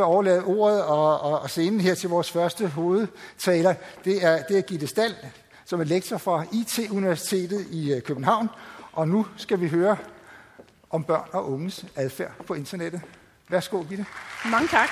overlade ordet og scenen her til vores første hovedtaler. Det er Gitte Stahl, som er lektor fra IT-universitetet i København. Og nu skal vi høre om børn og unges adfærd på internettet. Værsgo, Gitte. Mange tak.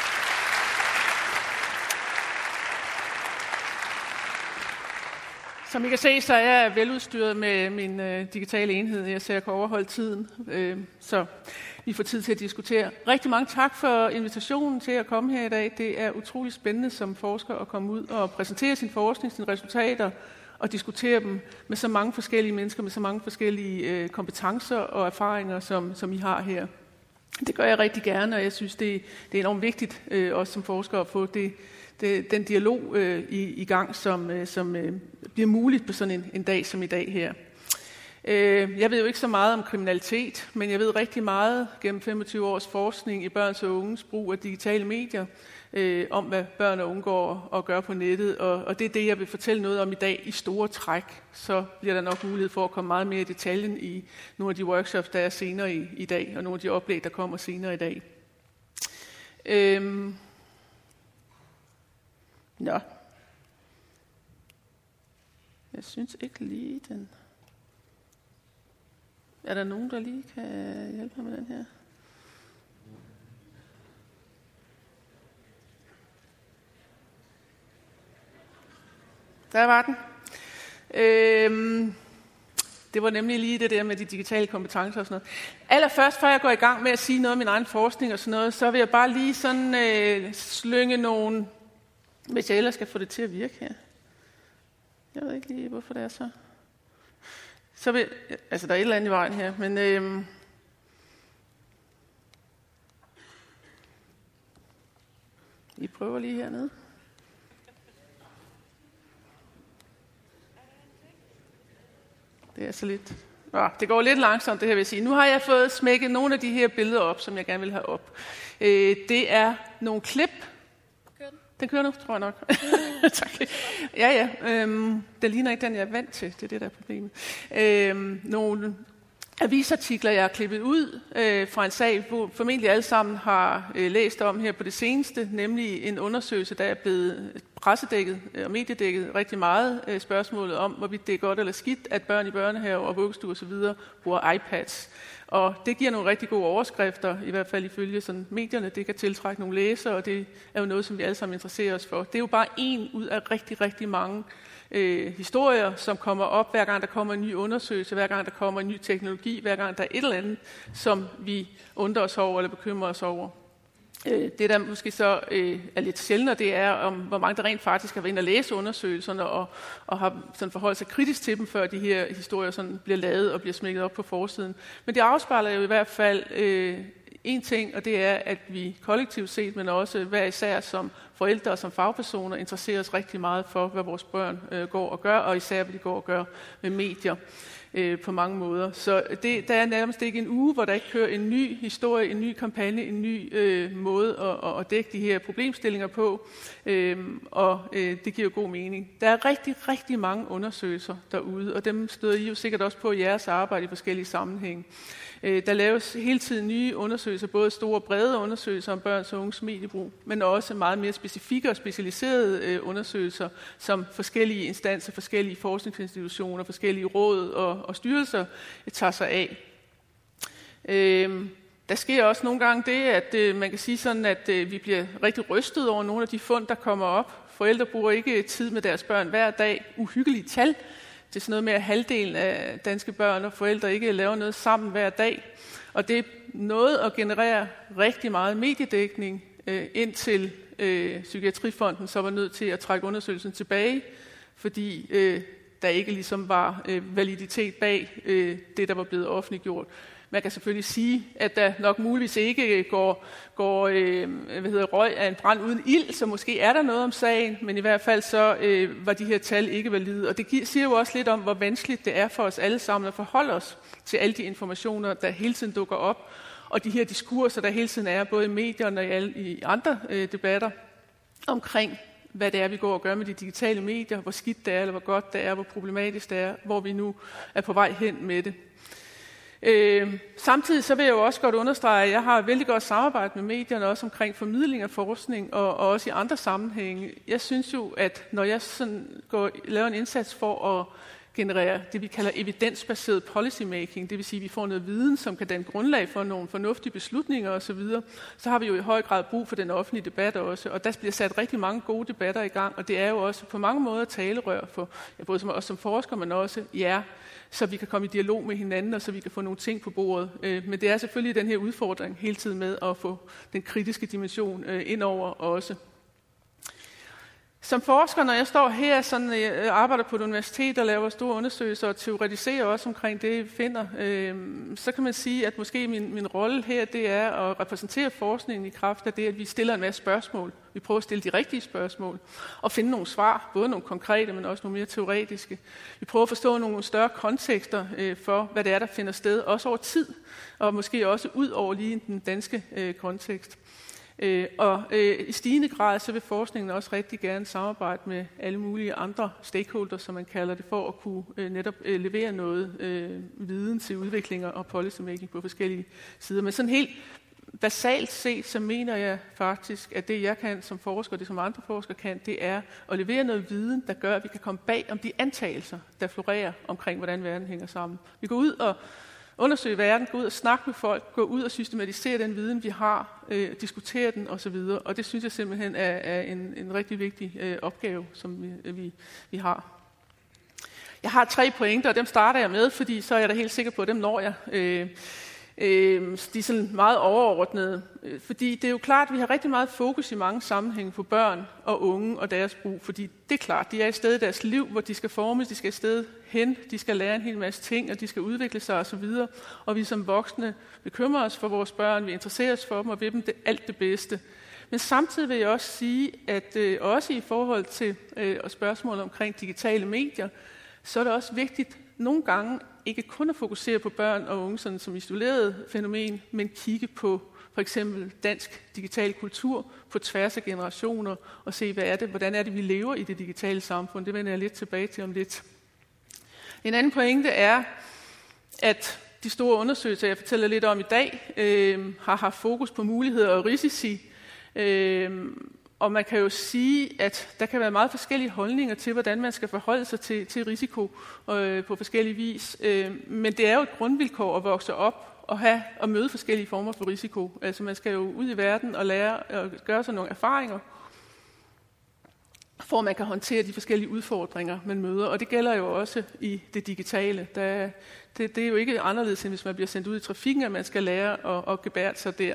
Som I kan se, så er jeg veludstyret med min digitale enhed, så jeg kan overholde tiden. Så vi får tid til at diskutere. Rigtig mange tak for invitationen til at komme her i dag. Det er utrolig spændende som forsker at komme ud og præsentere sin forskning, sine resultater og diskutere dem med så mange forskellige mennesker, med så mange forskellige kompetencer og erfaringer, som I har her. Det gør jeg rigtig gerne, og jeg synes, det er enormt vigtigt også som forsker at få den dialog i gang, som bliver muligt på sådan en dag som i dag her. Jeg ved jo ikke så meget om kriminalitet, men jeg ved rigtig meget gennem 25 års forskning i børns og unges brug af digitale medier, om hvad børn og unge går og gør på nettet, og det er det, jeg vil fortælle noget om i dag i store træk. Så bliver der nok mulighed for at komme meget mere i detaljen i nogle af de workshops, der er senere i dag, og nogle af de oplæg, der kommer senere i dag. Nå. Jeg synes ikke lige den... Er der nogen, der lige kan hjælpe mig med den her? Der var den. Det var nemlig lige det der med de digitale kompetencer og sådan noget. Allerførst, før jeg går i gang med at sige noget om min egen forskning og sådan noget, så vil jeg bare lige sådan slynge nogle... Hvis jeg ellers skal få det til at virke her. Jeg ved ikke lige, hvorfor det er så. Så vil... Altså, der er et eller andet i vejen her, men... I prøver lige hernede. Det er så lidt... det går lidt langsomt, det her vil jeg sige. Nu har jeg fået smækket nogle af de her billeder op, som jeg gerne vil have op. Det er nogle klip. Den kører nu, tror jeg nok. Tak. Ja. Den ligner ikke den, jeg er vant til. Det er det, der er problemet. Nogle avisartikler, jeg har klippet ud fra en sag, hvor formentlig alle sammen har læst om her på det seneste, nemlig en undersøgelse, der er blevet pressedækket og mediedækket rigtig meget. Spørgsmålet om, hvorvidt det er godt eller skidt, at børn i børnehave og vuggestue osv. bruger iPads. Og det giver nogle rigtig gode overskrifter, i hvert fald ifølge sådan medierne. Det kan tiltrække nogle læsere, og det er jo noget, som vi alle sammen interesserer os for. Det er jo bare en ud af rigtig, rigtig mange historier, som kommer op, hver gang der kommer en ny undersøgelse, hver gang der kommer en ny teknologi, hver gang der er et eller andet, som vi undrer os over eller bekymrer os over. Det, der måske så er lidt sjældent, det er, om hvor mange der rent faktisk har været inde og læse undersøgelserne og har sådan forholdt sig kritisk til dem, før de her historier sådan bliver lavet og bliver smækket op på forsiden. Men det afspejler jo i hvert fald en ting, og det er, at vi kollektivt set, men også hver især som forældre og som fagpersoner, interesserer os rigtig meget for, hvad vores børn går og gør, og især hvad de går og gør med medier på mange måder. Så der er nærmest ikke en uge, hvor der ikke kører en ny historie, en ny kampagne, en ny måde at dække de her problemstillinger på, og det giver jo god mening. Der er rigtig, rigtig mange undersøgelser derude, og dem støder I jo sikkert også på i jeres arbejde i forskellige sammenhænge. Der laves hele tiden nye undersøgelser, både store og brede undersøgelser om børns og unges mediebrug, men også meget mere specifikke og specialiserede undersøgelser, som forskellige instanser, forskellige forskningsinstitutioner, forskellige råd og styrelser tager sig af. Der sker også nogle gange det, at man kan sige sådan, at vi bliver rigtig rystet over nogle af de fund, der kommer op. Forældre bruger ikke tid med deres børn hver dag. Uhyggelige tal. Det er sådan noget med, at halvdelen af danske børn og forældre ikke laver noget sammen hver dag. Og det er noget at generere rigtig meget mediedækning indtil Psykiatrifonden så var nødt til at trække undersøgelsen tilbage, fordi der ikke ligesom var validitet bag det, der var blevet offentliggjort. Man kan selvfølgelig sige, at der nok muligvis ikke går røg af en brand uden ild, så måske er der noget om sagen, men i hvert fald så var de her tal ikke valide. Og det siger jo også lidt om, hvor vanskeligt det er for os alle sammen at forholde os til alle de informationer, der hele tiden dukker op, og de her diskurser, der hele tiden er, både i medierne og i andre debatter, omkring hvad det er, vi går og gør med de digitale medier, hvor skidt det er, eller hvor godt det er, hvor problematisk det er, hvor vi nu er på vej hen med det. Samtidig så vil jeg jo også godt understrege, at jeg har et vældig godt samarbejde med medierne, også omkring formidling af forskning, og også i andre sammenhænge. Jeg synes jo, at når jeg sådan laver en indsats for at generere det, vi kalder evidensbaseret policymaking, det vil sige, at vi får noget viden, som kan danne grundlag for nogle fornuftige beslutninger osv., så har vi jo i høj grad brug for den offentlige debat også, og der bliver sat rigtig mange gode debatter i gang, og det er jo også på mange måder talerør for, både som os som forskere, men også jer, så vi kan komme i dialog med hinanden, og så vi kan få nogle ting på bordet. Men det er selvfølgelig den her udfordring hele tiden med at få den kritiske dimension ind over også. Som forsker, når jeg står her, sådan, jeg arbejder på et universitet og laver store undersøgelser og teoretiserer også omkring det, vi finder, så kan man sige, at måske min rolle her, det er at repræsentere forskningen i kraft af det, at vi stiller en masse spørgsmål. Vi prøver at stille de rigtige spørgsmål og finde nogle svar, både nogle konkrete, men også nogle mere teoretiske. Vi prøver at forstå nogle større kontekster for, hvad det er, der finder sted, også over tid, og måske også ud over lige den danske kontekst. I stigende grad så vil forskningen også rigtig gerne samarbejde med alle mulige andre stakeholders, som man kalder det, for at kunne netop levere noget viden til udviklinger og policymaking på forskellige sider. Men sådan helt basalt set, så mener jeg faktisk, at det jeg kan som forsker, og det som andre forskere kan, det er at levere noget viden, der gør, at vi kan komme bag om de antagelser, der florerer omkring, hvordan verden hænger sammen. Vi går ud og undersøge verden, gå ud og snakke med folk, gå ud og systematisere den viden, vi har, diskutere den osv. Og det synes jeg simpelthen er en rigtig vigtig opgave, som vi har. Jeg har 3 pointer, og dem starter jeg med, fordi så er jeg da helt sikker på, at dem når jeg. De er sådan meget overordnede, fordi det er jo klart, at vi har rigtig meget fokus i mange sammenhænge på børn og unge og deres brug, fordi det er klart, de er et sted i deres liv, hvor de skal formes, de skal et sted hen, de skal lære en hel masse ting, og de skal udvikle sig osv., og vi som voksne bekymrer os for vores børn, vi interesserer os for dem og vil dem alt det bedste. Men samtidig vil jeg også sige, at også i forhold til spørgsmålet omkring digitale medier, så er det også vigtigt nogle gange ikke kun at fokusere på børn og unge sådan som isoleret fænomen, men kigge på for eksempel dansk digital kultur på tværs af generationer og se, hvordan er det, vi lever i det digitale samfund. Det vender jeg lidt tilbage til om lidt. En anden pointe er, at de store undersøgelser, jeg fortæller lidt om i dag, har haft fokus på muligheder og risici. Og man kan jo sige, at der kan være meget forskellige holdninger til, hvordan man skal forholde sig til risiko på forskellige vis. Men det er jo et grundvilkår at vokse op og møde forskellige former for risiko. Altså man skal jo ud i verden og lære at gøre sig nogle erfaringer, for at man kan håndtere de forskellige udfordringer, man møder. Og det gælder jo også i det digitale. Det er jo ikke anderledes, end hvis man bliver sendt ud i trafikken, at man skal lære at gebære sig der.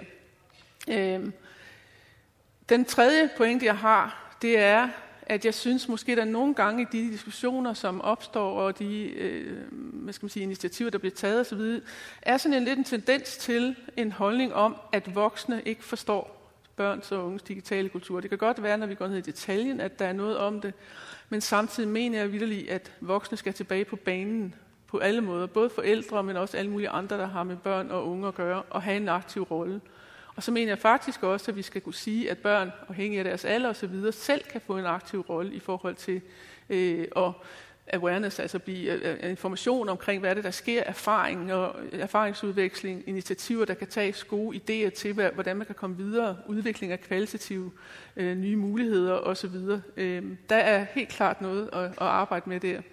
Den tredje pointe, jeg har, det er, at jeg synes måske, der er nogle gange i de diskussioner, som opstår, og de initiativer, der bliver taget osv., er sådan lidt en tendens til en holdning om, at voksne ikke forstår børns og unges digitale kultur. Det kan godt være, når vi går ned i detaljen, at der er noget om det, men samtidig mener jeg vitterligt, at voksne skal tilbage på banen på alle måder, både forældre, men også alle mulige andre, der har med børn og unge at gøre, og have en aktiv rolle. Og så mener jeg faktisk også, at vi skal kunne sige, at børn, afhængig af deres alder osv., selv kan få en aktiv rolle i forhold til awareness, altså information omkring, hvad det der sker, erfaring og erfaringsudveksling, initiativer, der kan tages, gode idéer til, hvordan man kan komme videre, udvikling af kvalitative nye muligheder osv. Der er helt klart noget at arbejde med der.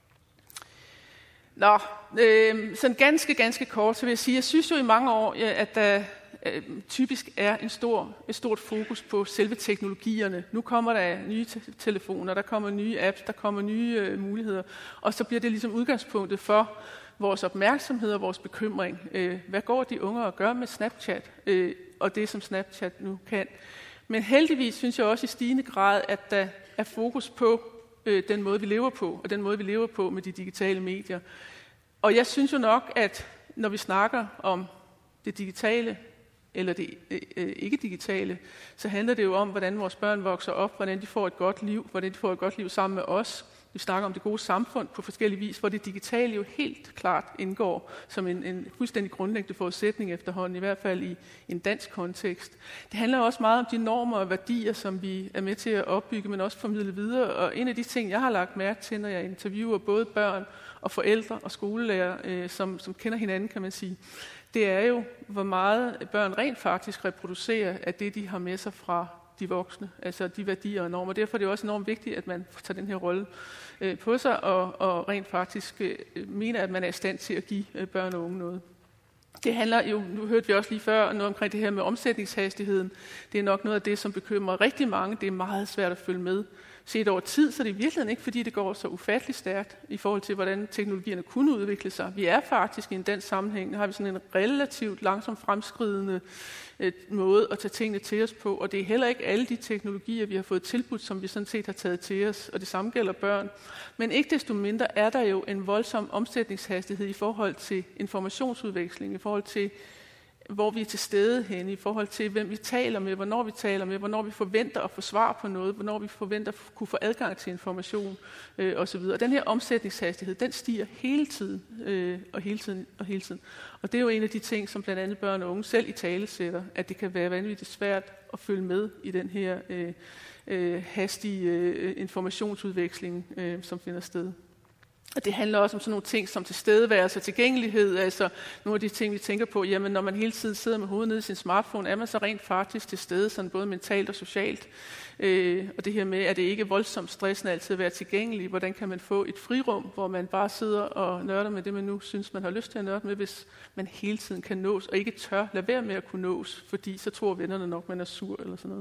Sådan ganske kort, så vil jeg sige, jeg synes jo i mange år, at der typisk er et stort fokus på selve teknologierne. Nu kommer der nye telefoner, der kommer nye apps, der kommer nye muligheder, og så bliver det ligesom udgangspunktet for vores opmærksomhed og vores bekymring. Hvad går de unge og gør med Snapchat, og det som Snapchat nu kan? Men heldigvis synes jeg også i stigende grad, at der er fokus på den måde, vi lever på, og den måde, vi lever på med de digitale medier. Og jeg synes jo nok, at når vi snakker om det digitale, eller det ikke-digitale, så handler det jo om, hvordan vores børn vokser op, hvordan de får et godt liv, hvordan de får et godt liv sammen med os. Vi snakker om det gode samfund på forskellige vis, hvor det digitale jo helt klart indgår som en fuldstændig grundlæggende forudsætning efterhånden, i hvert fald i en dansk kontekst. Det handler også meget om de normer og værdier, som vi er med til at opbygge, men også formidle videre. Og en af de ting, jeg har lagt mærke til, når jeg interviewer både børn og forældre og skolelærer, som kender hinanden, kan man sige, det er jo, hvor meget børn rent faktisk reproducerer af det, de har med sig fra de voksne, altså de værdier og normer. Derfor er det også enormt vigtigt, at man tager den her rolle på sig, og rent faktisk mener, at man er i stand til at give børn og unge noget. Det handler jo, nu hørte vi også lige før, noget omkring det her med omsætningshastigheden. Det er nok noget af det, som bekymrer rigtig mange. Det er meget svært at følge med. Set over tid, så er det i virkeligheden ikke, fordi det går så ufatteligt stærkt i forhold til, hvordan teknologierne kunne udvikle sig. Vi er faktisk i en dansk sammenhæng, har vi sådan en relativt langsomt fremskridende måde at tage tingene til os på, og det er heller ikke alle de teknologier, vi har fået tilbudt, som vi sådan set har taget til os, og det samme gælder børn. Men ikke desto mindre er der jo en voldsom omsætningshastighed i forhold til informationsudveksling, i forhold til hvor vi er til stede henne, i forhold til, hvem vi taler med, hvornår vi forventer at få svar på noget, hvornår vi forventer at kunne få adgang til information osv. Og den her omsætningshastighed, den stiger hele tiden, og hele tiden. Og det er jo en af de ting, som blandt andet børn og unge selv i tale sætter, at det kan være vanvittigt svært at følge med i den her hastige informationsudveksling, som finder sted. Og det handler også om sådan nogle ting som tilstedeværelse og tilgængelighed, altså nogle af de ting, vi tænker på, jamen når man hele tiden sidder med hovedet nede i sin smartphone, er man så rent faktisk til stede, sådan både mentalt og socialt. Og det her med, at det ikke er voldsomt stressende altid at være tilgængelig, hvordan kan man få et frirum, hvor man bare sidder og nørder med det, man nu synes, man har lyst til at nørde med, hvis man hele tiden kan nås, og ikke tør lade være med at kunne nås, fordi så tror vennerne nok, man er sur eller sådan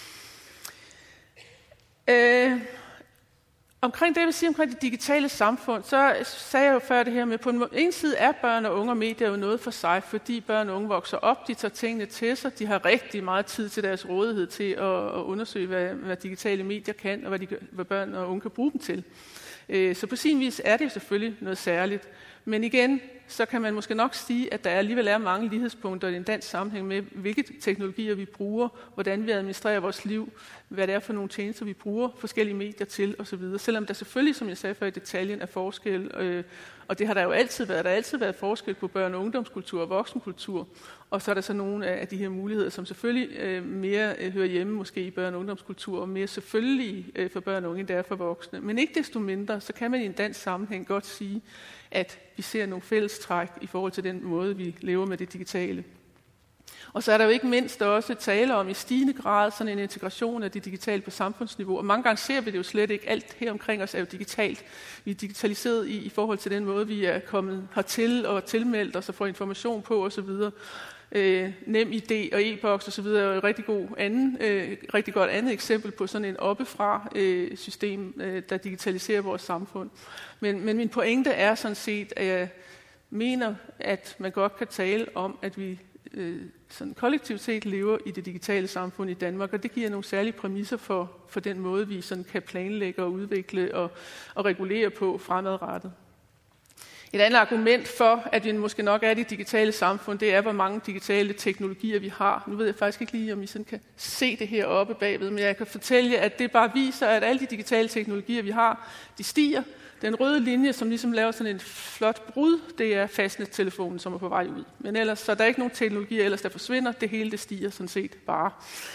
noget. Omkring det, jeg vil sige omkring det digitale samfund, så sagde jeg jo før det her med, på en ene side er børn og unge og medier jo noget for sig, fordi børn og unge vokser op, de tager tingene til sig, de har rigtig meget tid til deres rådighed til at undersøge, hvad digitale medier kan, og hvad børn og unge kan bruge dem til. Så på sin vis er det selvfølgelig noget særligt. Men igen, så kan man måske nok sige, at der alligevel er mange lighedspunkter i en dansk sammenhæng med, hvilke teknologier vi bruger, hvordan vi administrerer vores liv, hvad det er for nogle tjenester, vi bruger forskellige medier til osv. Selvom der selvfølgelig, som jeg sagde før i detaljen, er forskel, og det har der jo altid været. Der har altid været forskel på børne- og ungdomskultur og voksenkultur. Og så er der så nogle af de her muligheder, som selvfølgelig mere hører hjemme måske i børne- og ungdomskultur, og mere selvfølgelige for børn og unge, end det er for voksne. Men ikke desto mindre, så kan man i en dansk sammenhæng godt sige, at vi ser nogle fællestræk i forhold til den måde, vi lever med det digitale. Og så er der jo ikke mindst også tale om i stigende grad sådan en integration af det digitale på samfundsniveau. Og mange gange ser vi det jo slet ikke. Alt her omkring os er jo digitalt. Vi er digitaliseret i forhold til den måde, vi er kommet hertil og tilmeldt os og får information på osv. NemID og e-boks osv. er jo et rigtig godt andet eksempel på sådan en oppefra system, der digitaliserer vores samfund. Men min pointe er sådan set, at jeg mener, at man godt kan tale om, at vi sådan kollektivt set lever i det digitale samfund i Danmark, og det giver nogle særlige præmisser for den måde, vi sådan kan planlægge og udvikle og regulere på fremadrettet. Et andet argument for, at vi måske nok er i det digitale samfund, det er, hvor mange digitale teknologier vi har. Nu ved jeg faktisk ikke lige, om I sådan kan se det her oppe bagved, men jeg kan fortælle jer, at det bare viser, at alle de digitale teknologier, vi har, de stiger. Den røde linje, som ligesom laver sådan en flot brud, det er fastnettelefonen, som er på vej ud. Men ellers, så er der ikke nogen teknologier, ellers der forsvinder. Det hele, det stiger sådan set bare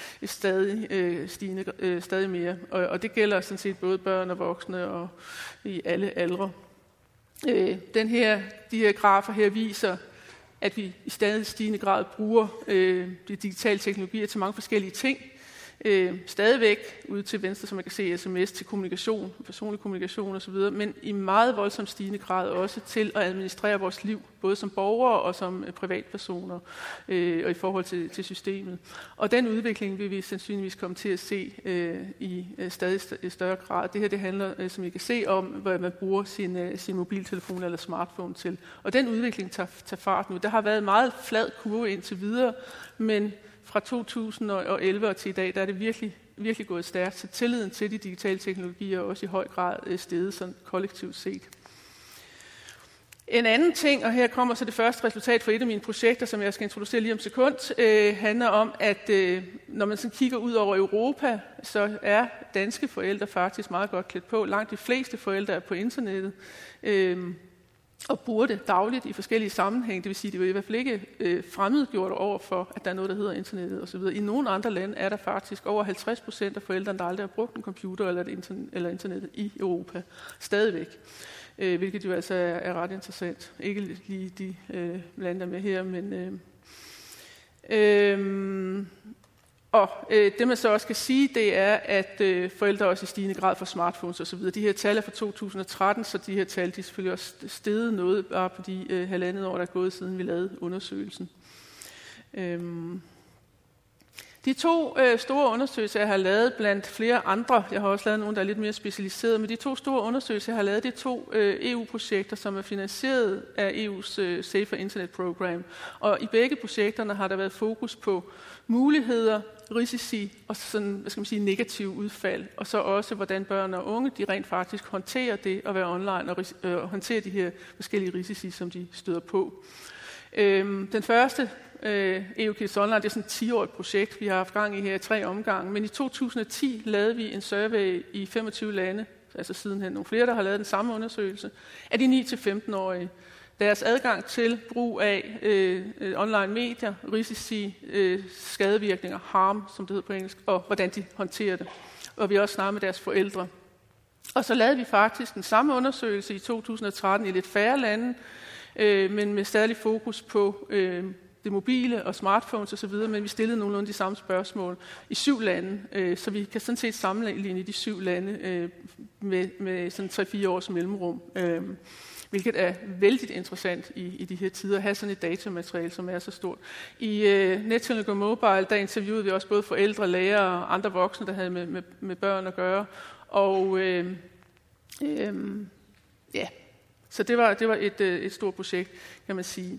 stadig mere. Og det gælder sådan set både børn og voksne og i alle aldre. De her grafer her viser, at vi i stadig stigende grad bruger de digitale teknologier til mange forskellige ting. Stadigvæk ude til venstre, som man kan se, sms til kommunikation, personlig kommunikation osv., men i meget voldsomt stigende grad også til at administrere vores liv, både som borgere og som privatpersoner, og i forhold til systemet. Og den udvikling vil vi sandsynligvis komme til at se i stadig større grad. Det her det handler, som I kan se, om, hvad man bruger sin mobiltelefon eller smartphone til. Og den udvikling tager fart nu. Der har været en meget flad kurve indtil videre, men fra 2011 og til i dag, der er det virkelig gået stærkt, så tilliden til de digitale teknologier er også i høj grad steget sådan kollektivt set. En anden ting, og her kommer så det første resultat fra et af mine projekter, som jeg skal introducere lige om sekund, handler om, at når man sådan kigger ud over Europa, så er danske forældre faktisk meget godt klædt på. Langt de fleste forældre er på internettet, og bruger det dagligt i forskellige sammenhænge. Det vil sige, at det er i hvert fald ikke fremmedgjort over for, at der er noget, der hedder internettet osv. I nogle andre lande er der faktisk over 50% af forældrene, der aldrig har brugt en computer eller internettet i Europa. Stadigvæk. hvilket jo altså er ret interessant. Ikke lige de lande, der med her, men... det man så også kan sige, det er, at forældre også i stigende grad får smartphones osv. De her tal er fra 2013, så de her tal de er selvfølgelig også steget noget bare på de halvandet år, der er gået siden vi lavede undersøgelsen. De to store undersøgelser, jeg har lavet blandt flere andre, jeg har også lavet nogle, der er lidt mere specialiserede, men de to store undersøgelser, jeg har lavet, det er 2 EU-projekter, som er finansieret af EU's Safer Internet Program. Og i begge projekterne har der været fokus på muligheder, risici og sådan, hvad skal man sige, negative udfald, og så også, hvordan børn og unge, de rent faktisk håndterer det at være online og håndtere de her forskellige risici, som de støder på. Den første EU Kids Online, det er sådan et 10-årigt projekt, vi har haft gang i her i 3 omgange, men i 2010 lavede vi en survey i 25 lande, altså sidenhen nogle flere, der har lavet den samme undersøgelse, af de 9-15-årige. Deres adgang til brug af online medier, risici, skadevirkninger, harm, som det hedder på engelsk, og hvordan de håndterer det. Og vi også snakket med deres forældre. Og så lavede vi faktisk den samme undersøgelse i 2013 i lidt færre lande, men med stadig fokus på det mobile og smartphones osv., men vi stillede nogenlunde de samme spørgsmål i 7 lande, så vi kan sådan set sammenligne i de 7 lande med sådan 3-4 års mellemrum, hvilket er vældig interessant i de her tider at have sådan et datamateriale, som er så stort. I Net Go Mobile, der interviewede vi også både forældre, lærere og andre voksne, der havde med børn at gøre, og så det var et stort projekt, kan man sige.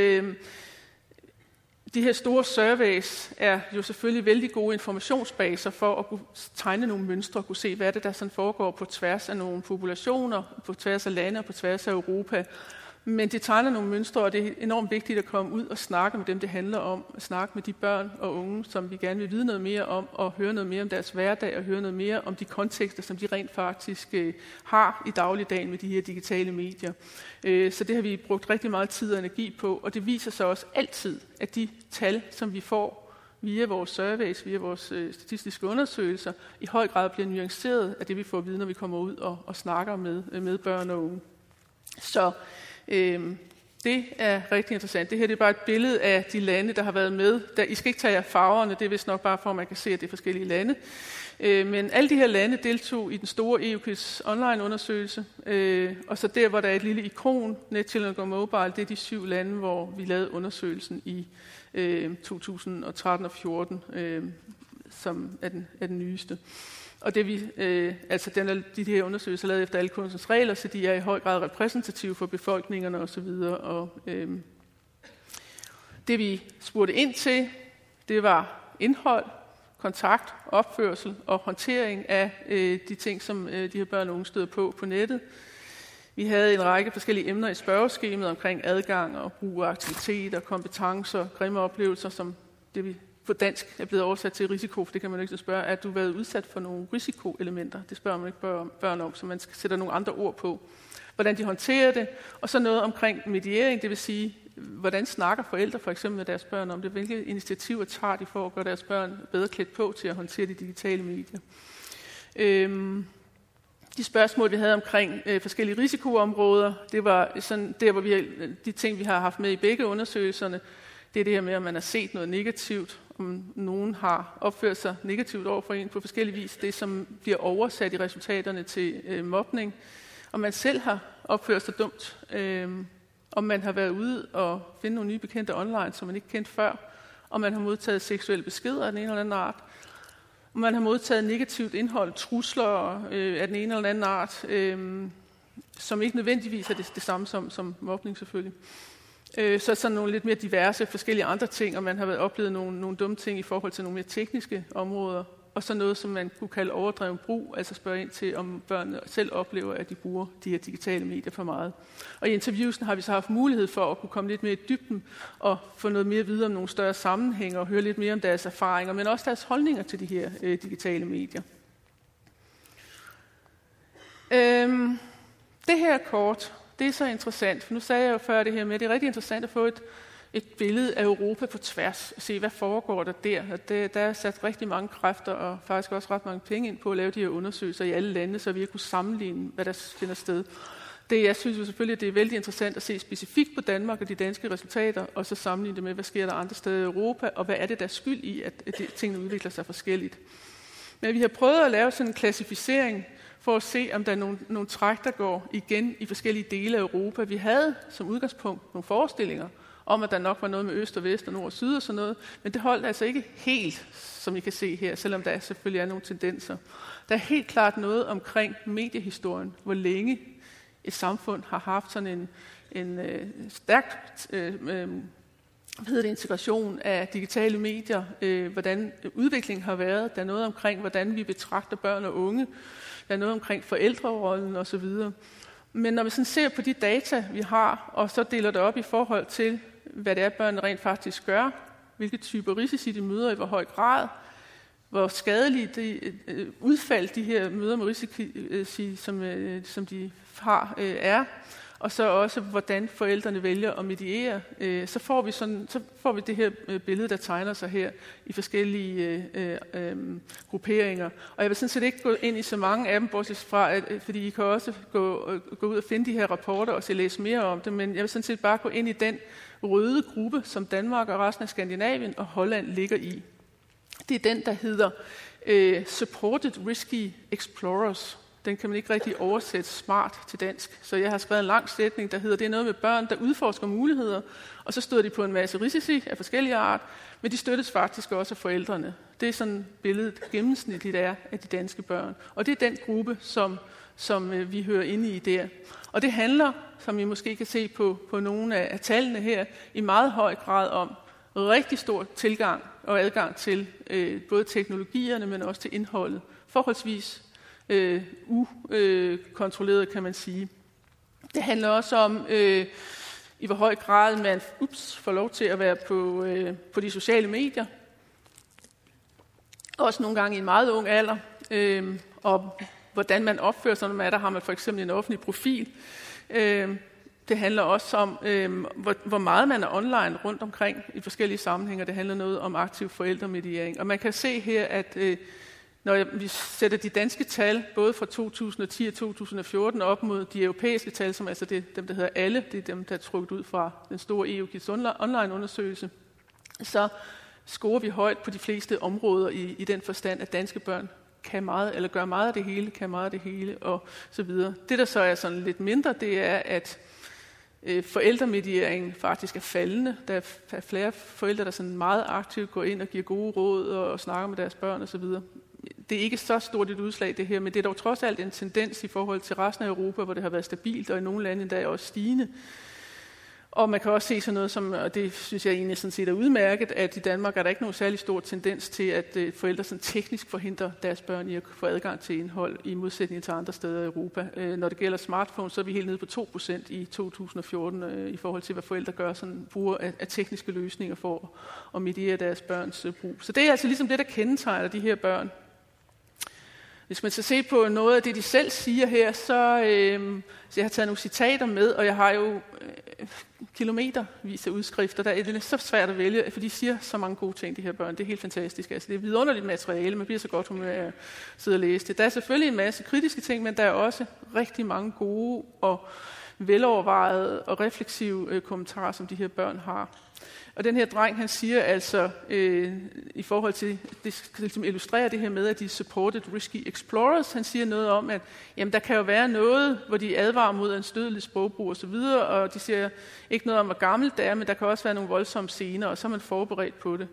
De her store surveys er jo selvfølgelig vældig gode informationsbaser for at kunne tegne nogle mønstre og kunne se, hvad det der sådan foregår på tværs af nogle populationer, på tværs af lande og på tværs af Europa. Men det tegner nogle mønstre, og det er enormt vigtigt at komme ud og snakke med dem, det handler om. At snakke med de børn og unge, som vi gerne vil vide noget mere om, og høre noget mere om deres hverdag, og høre noget mere om de kontekster, som de rent faktisk har i dagligdagen med de her digitale medier. Så det har vi brugt rigtig meget tid og energi på, og det viser sig også altid, at de tal, som vi får via vores surveys, via vores statistiske undersøgelser, i høj grad bliver nuanceret af det, vi får at vide, når vi kommer ud og snakker med børn og unge. Så det er rigtig interessant. Det her det er bare et billede af de lande, der har været med. I skal ikke tage af farverne, det er vist nok bare for, at man kan se, at det er forskellige lande. Men alle de her lande deltog i den store EU Kids Online-undersøgelse. Og så der, hvor der er et lille ikon, Net Go Mobile, det er de 7 lande, hvor vi lavede undersøgelsen i 2013 og 2014, som er den nyeste. Og det vi, de her undersøgelser er lavet efter alle kunstens regler, så de er i høj grad repræsentative for befolkningerne osv. Og det vi spurgte ind til, det var indhold, kontakt, opførsel og håndtering af de ting, som de her børn og unge støder på nettet. Vi havde en række forskellige emner i spørgeskemaet omkring adgang og brug af aktiviteter, kompetencer, grimme oplevelser, som det vi på dansk er blevet oversat til risiko, for det kan man ikke spørge, at du har været udsat for nogle risikoelementer. Det spørger man ikke børn om, så man skal sætte nogle andre ord på, hvordan de håndterer det. Og så noget omkring mediering, det vil sige, hvordan snakker forældre for eksempel med deres børn om det, hvilke initiativer tager de for at gøre deres børn bedre klædt på til at håndtere de digitale medier. De spørgsmål, vi havde omkring forskellige risikoområder, det var sådan der, hvor de ting, vi har haft med i begge undersøgelserne, det er det her med, at man har set noget negativt, om nogen har opført sig negativt over for en på forskellige vis. Det, som bliver oversat i resultaterne til mobning. Om man selv har opført sig dumt. Om man har været ude og finde nogle nye bekendte online, som man ikke kendte før. Om man har modtaget seksuelle beskeder af den ene eller anden art. Om man har modtaget negativt indhold, trusler af den ene eller anden art, som ikke nødvendigvis er det samme som mobning selvfølgelig. Så sådan nogle lidt mere diverse forskellige andre ting, og man har oplevet nogle dumme ting i forhold til nogle mere tekniske områder, og så noget, som man kunne kalde overdreven brug, altså spørge ind til, om børnene selv oplever, at de bruger de her digitale medier for meget. Og i interviewsen har vi så haft mulighed for at kunne komme lidt mere i dybden, og få noget mere videre om nogle større sammenhænge, og høre lidt mere om deres erfaringer, men også deres holdninger til de her digitale medier. Det her kort, det er så interessant, for nu sagde jeg jo før det her med, at det er rigtig interessant at få et billede af Europa på tværs, og se, hvad foregår der der. Og der er sat rigtig mange kræfter, og faktisk også ret mange penge ind på at lave de her undersøgelser i alle lande, så vi har kunne sammenligne, hvad der finder sted. Jeg synes jo selvfølgelig, at det er vældig interessant at se specifikt på Danmark og de danske resultater, og så sammenligne det med, hvad sker der andre steder i Europa, og hvad er det, der er skyld i, at tingene udvikler sig forskelligt. Men vi har prøvet at lave sådan en klassificering, for at se, om der er nogle træk, der går igen i forskellige dele af Europa. Vi havde som udgangspunkt nogle forestillinger om, at der nok var noget med øst og vest og nord og syd og sådan noget, men det holdt altså ikke helt, som I kan se her, selvom der selvfølgelig er nogle tendenser. Der er helt klart noget omkring mediehistorien, hvor længe et samfund har haft sådan en stærk integration af digitale medier, hvordan udviklingen har været. Der er noget omkring, hvordan vi betragter børn og unge. Der er noget omkring forældrerollen osv. Men når vi sådan ser på de data, vi har, og så deler det op i forhold til, hvad det er, børnene rent faktisk gør, hvilke typer risici de møder i hvor høj grad, hvor skadelige de udfald, de her møder med risici, som de har, er, og så også, hvordan forældrene vælger at mediere, så får vi det her billede, der tegner sig her i forskellige grupperinger. Og jeg vil sådan set ikke gå ind i så mange af dem, bortset fra, fordi I kan også gå ud og finde de her rapporter og læse mere om det, men jeg vil sådan set bare gå ind i den røde gruppe, som Danmark og resten af Skandinavien og Holland ligger i. Det er den, der hedder Supported Risky Explorers. Den kan man ikke rigtig oversætte smart til dansk. Så jeg har skrevet en lang sætning, der hedder, det er noget med børn, der udforsker muligheder, og så stod de på en masse risici af forskellige art, men de støttes faktisk også af forældrene. Det er sådan billedet gennemsnitligt er af de danske børn. Og det er den gruppe, som vi hører inde i der. Og det handler, som I måske kan se på nogle af tallene her, i meget høj grad om rigtig stor tilgang og adgang til både teknologierne, men også til indholdet. Forholdsvis ukontrolleret, kan man sige. Det handler også om, i hvor høj grad man får lov til at være på de sociale medier. Også nogle gange i en meget ung alder. Og hvordan man opfører sig, når der har man for eksempel en offentlig profil. Det handler også om, hvor meget man er online rundt omkring i forskellige sammenhænge. Det handler noget om aktiv forældremediering. Og man kan se her, at når vi sætter de danske tal, både fra 2010 og 2014, op mod de europæiske tal, som altså det dem, der hedder alle, det er dem, der er trukket ud fra den store EU-Kids online-undersøgelse, så scorer vi højt på de fleste områder i den forstand, at danske børn kan meget, eller gør meget af det hele, kan meget af det hele, og så videre. Det, der så er sådan lidt mindre, det er, at forældremedieringen faktisk er faldende. Der er flere forældre, der sådan meget aktivt går ind og giver gode råd og snakker med deres børn osv. Det er ikke så stort et udslag, det her, men det er dog trods alt en tendens i forhold til resten af Europa, hvor det har været stabilt, og i nogle lande endda også stigende. Og man kan også se sådan noget som, og det synes jeg egentlig sådan set er udmærket, at i Danmark er der ikke nogen særlig stor tendens til, at forældre sådan teknisk forhindrer deres børn i at få adgang til indhold, i modsætning til andre steder i Europa. Når det gælder smartphones, så er vi helt nede på 2% i 2014, i forhold til, hvad forældre gør, sådan bruger af tekniske løsninger for at mediere deres børns brug. Så det er altså ligesom det, der kendetegner de her børn. Hvis man skal se på noget af det, de selv siger her, så jeg har taget nogle citater med, og jeg har jo kilometervis af udskrifter. Det er så svært at vælge, for de siger så mange gode ting, de her børn. Det er helt fantastisk. Altså, det er vidunderligt materiale, man bliver så godt humør at sidde og læse det. Der er selvfølgelig en masse kritiske ting, men der er også rigtig mange gode og velovervejede og refleksive kommentarer, som de her børn har. Og den her dreng, han siger altså, i forhold til, det skal ligesom illustrere det her med, at de supported risky explorers, han siger noget om, at jamen, der kan jo være noget, hvor de advarer mod en stødelig sprogbrug osv., og de siger ikke noget om, hvor gammelt det er, men der kan også være nogle voldsomme scener, og så er man forberedt på det.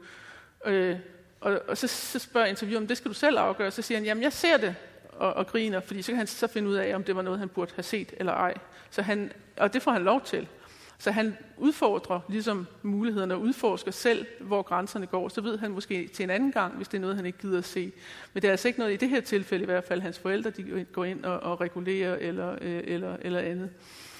Og så spørger intervieweren, om det skal du selv afgøre, så siger han, jamen jeg ser det, og griner, fordi så kan han så finde ud af, om det var noget, han burde have set eller ej. Og det får han lov til. Så han udfordrer ligesom mulighederne og udforsker selv, hvor grænserne går. Så ved han måske til en anden gang, hvis det er noget, han ikke gider at se. Men det er altså ikke noget i det her tilfælde, i hvert fald hans forældre, de går ind og regulerer eller andet.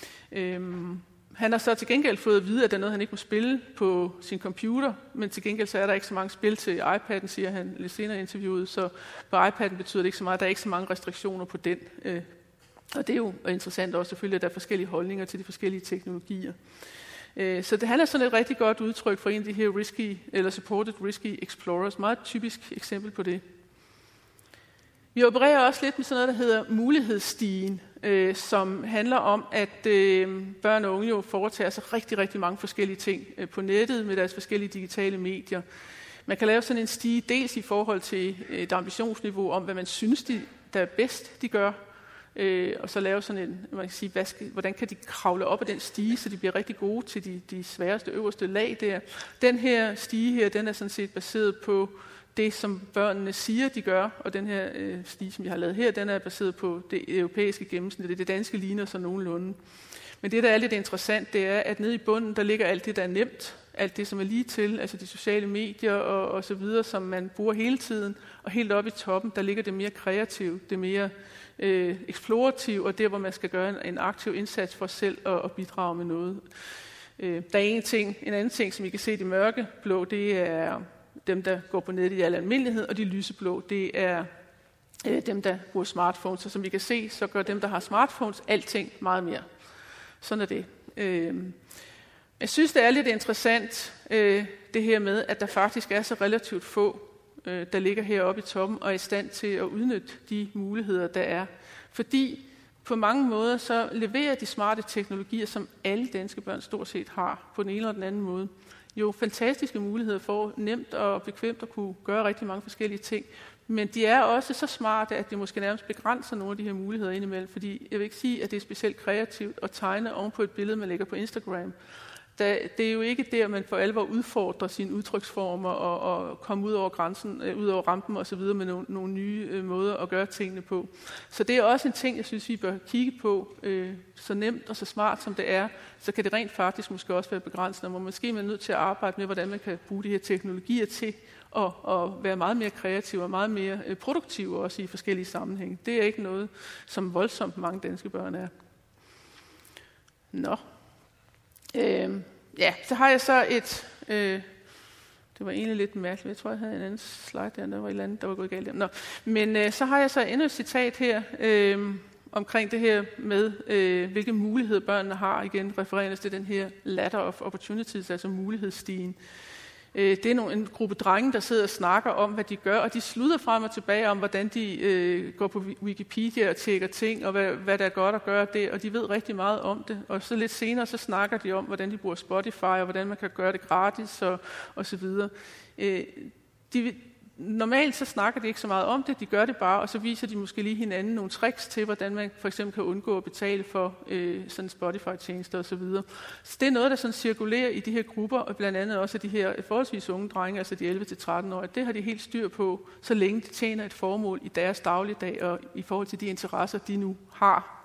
Han har så til gengæld fået at vide, at der er noget, han ikke må spille på sin computer, men til gengæld så er der ikke så mange spil til iPad'en, siger han lidt senere i interviewet, så på iPad'en betyder det ikke så meget, der er ikke så mange restriktioner på den. Og det er jo interessant også selvfølgelig, at der er forskellige holdninger til de forskellige teknologier. Så han er sådan et rigtig godt udtryk for en af de her risky, eller supported risky explorers. Meget typisk eksempel på det. Vi opererer også lidt med sådan noget, der hedder mulighedsstigen. som handler om, at børn og unge jo foretager sig rigtig, rigtig mange forskellige ting på nettet med deres forskellige digitale medier. Man kan lave sådan en stige dels i forhold til et ambitionsniveau om, hvad man synes, der er bedst, de gør, og så lave sådan en, man kan sige, hvordan kan de kravle op ad den stige, så de bliver rigtig gode til de sværeste øverste lag der. Den her stige her, den er sådan set baseret på det, som børnene siger, de gør, og den her stige, som jeg har lavet her, den er baseret på det europæiske gennemsnit. Det danske ligner så nogenlunde. Men det, der er lidt interessant, det er, at nede i bunden, der ligger alt det, der er nemt. Alt det, som er lige til, altså de sociale medier og så videre, som man bruger hele tiden. Og helt oppe i toppen, der ligger det mere kreativt, det mere eksplorativt, og det, hvor man skal gøre en aktiv indsats for selv at bidrage med noget. Der er en anden ting, som I kan se, de mørkeblå, det er dem, der går på nettet i al almindelighed, og de lyseblå, det er dem, der bruger smartphones. Så som I kan se, så gør dem, der har smartphones, alting meget mere. Sådan er det. Jeg synes, det er lidt interessant, det her med, at der faktisk er så relativt få, der ligger heroppe i toppen, og er i stand til at udnytte de muligheder, der er. Fordi på mange måder, så leverer de smarte teknologier, som alle danske børn stort set har, på den ene eller den anden måde, jo fantastiske muligheder for nemt og bekvemt at kunne gøre rigtig mange forskellige ting. Men de er også så smarte, at det måske nærmest begrænser nogle af de her muligheder indimellem. Fordi jeg vil ikke sige, at det er specielt kreativt at tegne oven på et billede, man lægger på Instagram. Det er jo ikke der, man for alvor udfordrer sine udtryksformer og komme ud over grænsen, ud over rampen osv. med nogle nye måder at gøre tingene på. Så det er også en ting, jeg synes, vi bør kigge på. Så nemt og så smart som det er, så kan det rent faktisk måske også være begrænsende. Og måske er man nødt til at arbejde med, hvordan man kan bruge de her teknologier til at være meget mere kreativ og meget mere produktiv også i forskellige sammenhænge. Det er ikke noget, som voldsomt mange danske børn er. Nå. Så har jeg så et... det var egentlig lidt mærkeligt. Jeg tror, jeg havde en anden slide der. Der var et eller andet, der var gået galt. Nå. Men så har jeg så endnu et citat her omkring det her med, hvilke muligheder børnene har. Igen refereres til den her ladder of opportunities, altså mulighedsstigen. Det er en gruppe drenge, der sidder og snakker om, hvad de gør, og de slutter frem og tilbage om, hvordan de går på Wikipedia og tjekker ting, og hvad der er godt at gøre det, og de ved rigtig meget om det. Og så lidt senere, så snakker de om, hvordan de bruger Spotify, og hvordan man kan gøre det gratis, og så videre. Normalt så snakker de ikke så meget om det, de gør det bare, og så viser de måske lige hinanden nogle tricks til, hvordan man for eksempel kan undgå at betale for sådan Spotify-tjenester osv. Så det er noget, der sådan cirkulerer i de her grupper, og blandt andet også de her forholdsvis unge drenge, altså de 11-13 år. Det har de helt styr på, så længe de tjener et formål i deres dagligdag og i forhold til de interesser, de nu har.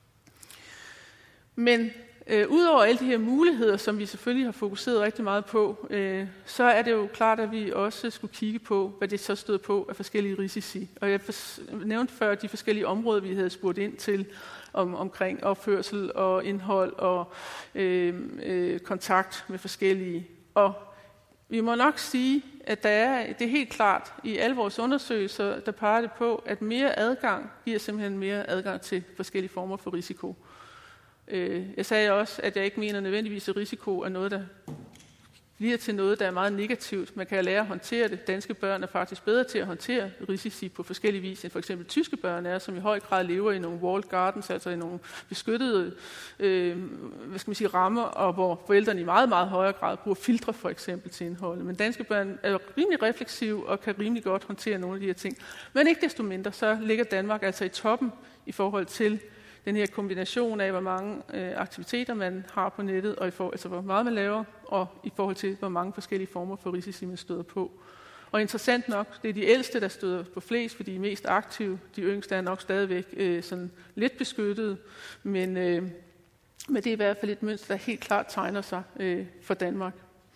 Men udover alle de her muligheder, som vi selvfølgelig har fokuseret rigtig meget på, så er det jo klart, at vi også skulle kigge på, hvad det så stod på af forskellige risici. Og jeg nævnte før de forskellige områder, vi havde spurgt ind til, omkring opførsel og indhold og kontakt med forskellige. Og vi må nok sige, at det er helt klart i alle vores undersøgelser, der peger det på, at mere adgang giver simpelthen mere adgang til forskellige former for risiko. Jeg sagde også, at jeg ikke mener nødvendigvis, at risiko er noget, der bliver til noget, der er meget negativt. Man kan lære at håndtere det. Danske børn er faktisk bedre til at håndtere risici på forskellige vis, end for eksempel tyske børn er, som i høj grad lever i nogle walled gardens, altså i nogle beskyttede rammer, og hvor forældrene i meget, meget højere grad bruger filtre for eksempel til indholdet. Men danske børn er rimelig refleksive og kan rimelig godt håndtere nogle af de her ting. Men ikke desto mindre, så ligger Danmark altså i toppen i forhold til den her kombination af, hvor mange aktiviteter man har på nettet, og altså hvor meget man laver, og i forhold til, hvor mange forskellige former for risici man støder på. Og interessant nok, det er de ældste, der støder på flest, fordi de er mest aktive. De yngste er nok stadigvæk sådan lidt beskyttede, men det er i hvert fald et mønster, der helt klart tegner sig for Danmark.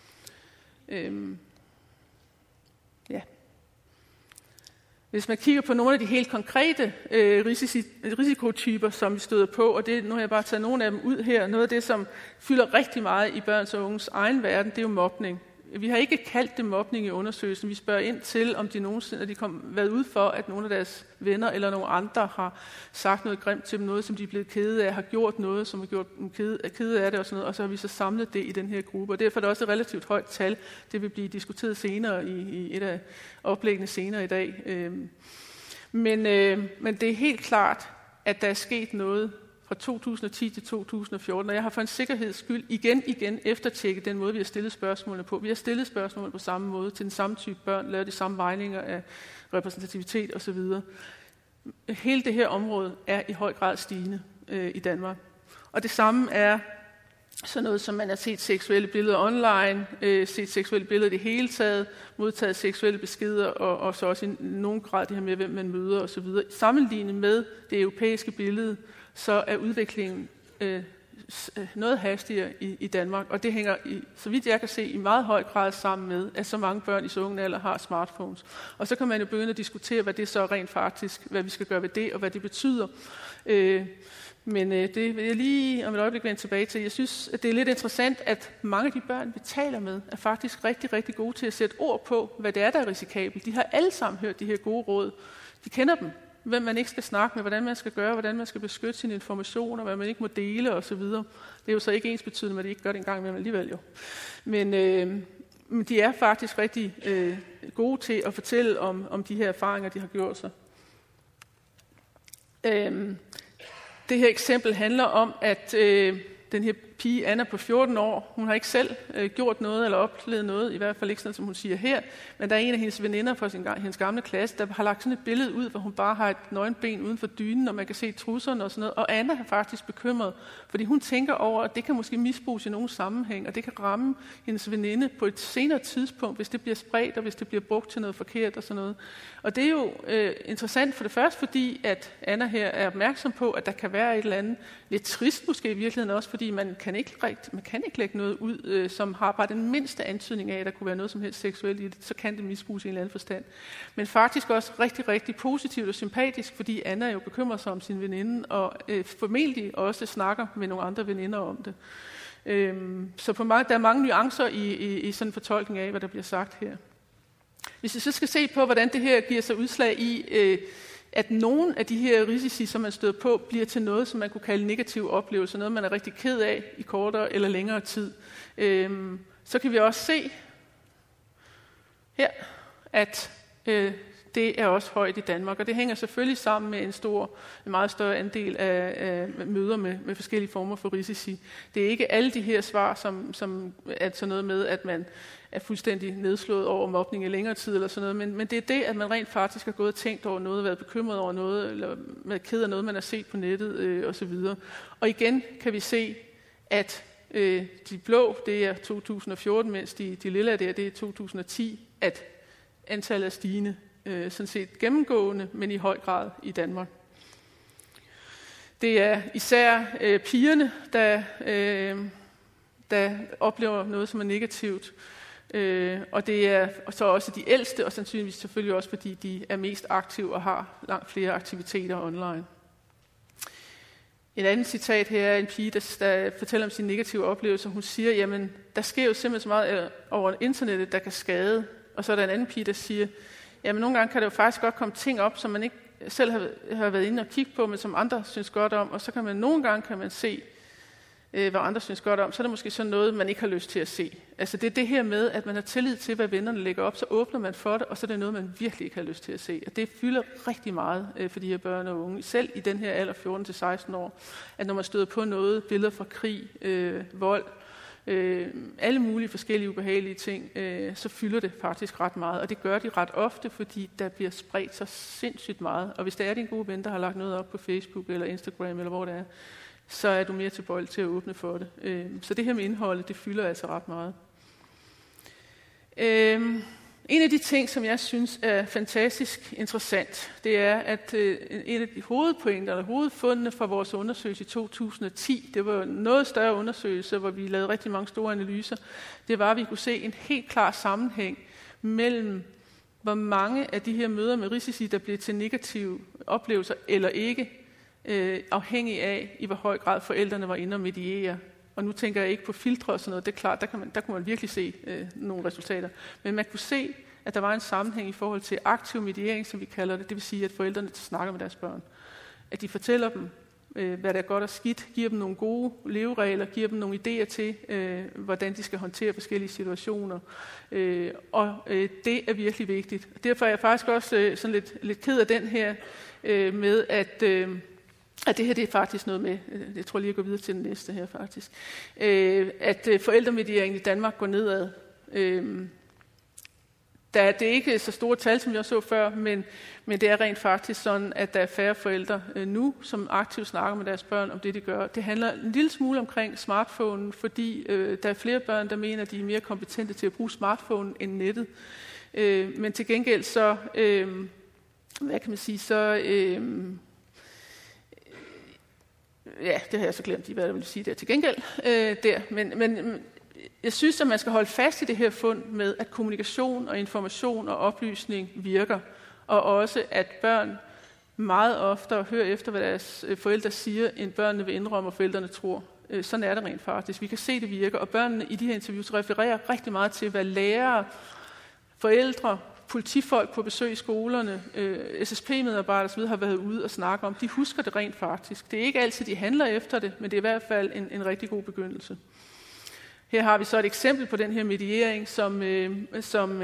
Hvis man kigger på nogle af de helt konkrete risikotyper, som vi støder på, og nu har jeg bare taget nogle af dem ud her, noget af det, som fylder rigtig meget i børns og unges egen verden, det er jo mobning. Vi har ikke kaldt det mobning i undersøgelsen. Vi spørger ind til, om de nogensinde har været ude for, at nogle af deres venner eller nogle andre har sagt noget grimt til dem, noget, som de er blevet kede af, har gjort noget, som har gjort dem kede af det og sådan noget, og så har vi så samlet det i den her gruppe. Og derfor er det også et relativt højt tal. Det vil blive diskuteret senere i et af oplæggene senere i dag. Men det er helt klart, at der er sket noget fra 2010 til 2014, og jeg har for en sikkerheds skyld igen eftertjekket den måde, vi har stillet spørgsmålene på. Vi har stillet spørgsmål på samme måde, til den samme type børn, lavet de samme vejninger af repræsentativitet osv. Hele det her område er i høj grad stigende i Danmark. Og det samme er sådan noget, som man har set seksuelle billeder online, set seksuelle billeder i det hele taget, modtaget seksuelle beskeder, og så også i nogen grad det her med, hvem man møder osv. Sammenlignet med det europæiske billede, så er udviklingen noget hastigere i Danmark, og det hænger, så vidt jeg kan se, i meget høj grad sammen med, at så mange børn i så unge alder har smartphones. Og så kan man jo begynde at diskutere, hvad det så rent faktisk, hvad vi skal gøre ved det, og hvad det betyder. Men det vil jeg lige om et øjeblik vende tilbage til. Jeg synes, at det er lidt interessant, at mange af de børn, vi taler med, er faktisk rigtig, rigtig gode til at sætte ord på, hvad det er, der er risikabelt. De har alle sammen hørt de her gode råd. De kender dem. Hvem man ikke skal snakke med, hvordan man skal gøre, hvordan man skal beskytte sine informationer, hvad man ikke må dele osv. Det er jo så ikke ens betydende, at de ikke gør det engang med alligevel jo. Men de er faktisk rigtig gode til at fortælle om de her erfaringer, de har gjort sig. Det her eksempel handler om, at den her pige, Anna på 14 år, hun har ikke selv gjort noget eller oplevet noget, i hvert fald ikke sådan, som hun siger her, men der er en af hendes veninder fra hendes gamle klasse, der har lagt sådan et billede ud, hvor hun bare har et nøgenben uden for dynen, og man kan se trusserne og sådan noget, og Anna er faktisk bekymret, fordi hun tænker over, at det kan måske misbruges i nogen sammenhæng, og det kan ramme hendes veninde på et senere tidspunkt, hvis det bliver spredt, og hvis det bliver brugt til noget forkert og sådan noget. Og det er jo interessant for det første, fordi at Anna her er opmærksom på, at der kan være et eller andet lidt trist måske i virkeligheden også, fordi man kan ikke lægge noget ud, som har bare den mindste antydning af, at der kunne være noget som helst seksuelt i det, så kan det misbruges i en eller anden forstand. Men faktisk også rigtig, rigtig positivt og sympatisk, fordi Anna jo bekymrer sig om sin veninde, og formentlig også snakker med nogle andre veninder om det. Så der er mange nuancer i sådan en fortolkning af, hvad der bliver sagt her. Hvis vi så skal se på, hvordan det her giver sig udslag i, at nogle af de her risici, som man støder på, bliver til noget, som man kunne kalde negative oplevelser, noget man er rigtig ked af i kortere eller længere tid, så kan vi også se her, at det er også højt i Danmark, og det hænger selvfølgelig sammen med en meget større andel af møder med forskellige former for risici. Det er ikke alle de her svar, som er sådan noget med, at man er fuldstændig nedslået over mobning i længere tid eller sådan noget, men det er det, at man rent faktisk har gået og tænkt over noget, været bekymret over noget, eller været ked af noget, man har set på nettet osv. Og igen kan vi se, at de blå, det er 2014, mens de lilla det er 2010, at antallet er stigende, sådan set gennemgående, men i høj grad i Danmark. Det er især pigerne, der oplever noget, som er negativt, og det er så også de ældste, og sandsynligvis selvfølgelig også, fordi de er mest aktive og har langt flere aktiviteter online. En anden citat her er en pige, der fortæller om sine negative oplevelser. Hun siger, jamen, der sker jo simpelthen så meget over internettet, der kan skade. Og så er der en anden pige, der siger, jamen nogle gange kan der jo faktisk godt komme ting op, som man ikke selv har været inde og kigge på, men som andre synes godt om. Og så kan man nogle gange se, hvad andre synes godt om. Så er det måske sådan noget, man ikke har lyst til at se. Altså det er det her med, at man har tillid til, hvad vennerne lægger op, så åbner man for det, og så er det noget, man virkelig ikke har lyst til at se. Og det fylder rigtig meget for de her børn og unge, selv i den her alder 14-16 år, at når man støder på noget, billeder fra krig, vold, alle mulige forskellige ubehagelige ting, så fylder det faktisk ret meget. Og det gør de ret ofte, fordi der bliver spredt så sindssygt meget. Og hvis der er din gode ven, der har lagt noget op på Facebook eller Instagram, eller hvor det er, så er du mere tilbøjelig til at åbne for det. Så det her med indholdet, det fylder altså ret meget. En af de ting, som jeg synes er fantastisk interessant, det er, at en af de hovedpointer, eller hovedfundene fra vores undersøgelse i 2010, det var en noget større undersøgelse, hvor vi lavede rigtig mange store analyser, det var, at vi kunne se en helt klar sammenhæng mellem, hvor mange af de her møder med risici, der bliver til negative oplevelser eller ikke, afhængig af, i hvor høj grad forældrene var inde og mediere. Og nu tænker jeg ikke på filtre og sådan noget, det er klart, der kunne man virkelig se nogle resultater. Men man kunne se, at der var en sammenhæng i forhold til aktiv mediering, som vi kalder det. Det vil sige, at forældrene snakker med deres børn. At de fortæller dem, hvad der er godt og skidt, giver dem nogle gode leveregler, giver dem nogle idéer til, hvordan de skal håndtere forskellige situationer. Og det er virkelig vigtigt. Derfor er jeg faktisk også sådan lidt ked af den her med, at det her det er faktisk noget med, jeg tror lige at gå videre til den næste her faktisk, at forældremedieringen i Danmark går nedad. Det er ikke så store tal, som jeg så før, men det er rent faktisk sådan, at der er færre forældre nu, som aktivt snakker med deres børn om det, de gør. Det handler en lille smule omkring smartphone, fordi der er flere børn, der mener, at de er mere kompetente til at bruge smartphone end nettet. Men til gengæld så, hvad kan man sige, så... ja, det har jeg så glemt, hvad jeg vil sige der til gengæld. Men jeg synes, at man skal holde fast i det her fund med, at kommunikation og information og oplysning virker, og også, at børn meget oftere hører efter, hvad deres forældre siger, end børnene vil indrømme, og forældrene tror. Sådan er det rent faktisk. Vi kan se, det virker, og børnene i de her interviews refererer rigtig meget til, hvad lærere, forældre, politifolk på besøg i skolerne, SSP-medarbejdere osv. har været ude og snakke om. De husker det rent faktisk. Det er ikke altid, de handler efter det, men det er i hvert fald en rigtig god begyndelse. Her har vi så et eksempel på den her mediering, som